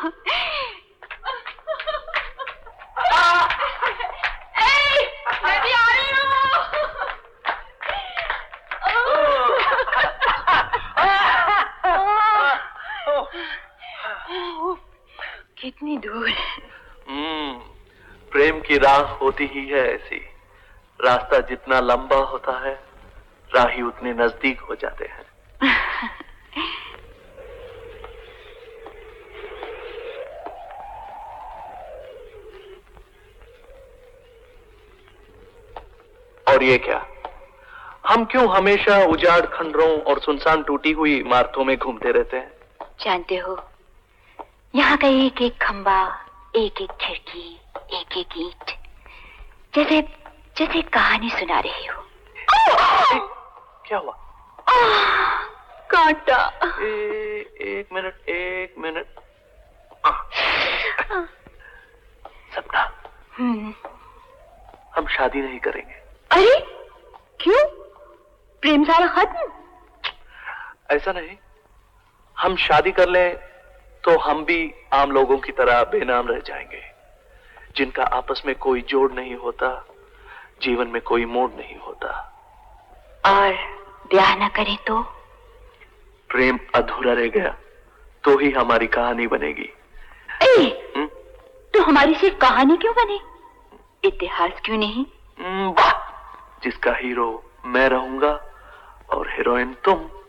मैं भी आ रही हूँ। कितनी दूर। प्रेम की राह होती ही है ऐसी, रास्ता जितना लंबा होता है राही उतने नजदीक हो जाते हैं। और ये क्या, हम क्यों हमेशा उजाड़ खंडरों और सुनसान टूटी हुई इमारतों में घूमते रहते हैं? जानते हो, यहाँ का एक एक खंबा, एक एक खिड़की, एक एक ईंट जैसे जैसे कहानी सुना रही हो। क्या हुआ? कांटा। एक मिनट। सपना, हम शादी नहीं करेंगे। अरे क्यों? प्रेम सारा खत्म? ऐसा नहीं, हम शादी कर लें तो हम भी आम लोगों की तरह बेनाम रह जाएंगे, जिनका आपस में कोई जोड़ नहीं होता, जीवन में कोई मोड़ नहीं होता। और ब्याह न करें तो? प्रेम अधूरा रह गया तो ही हमारी कहानी बनेगी। तो हमारी सिर्फ कहानी क्यों बने, इतिहास क्यों नहीं? वाह, जिसका हीरो मैं रहूंगा और हीरोइन तुम।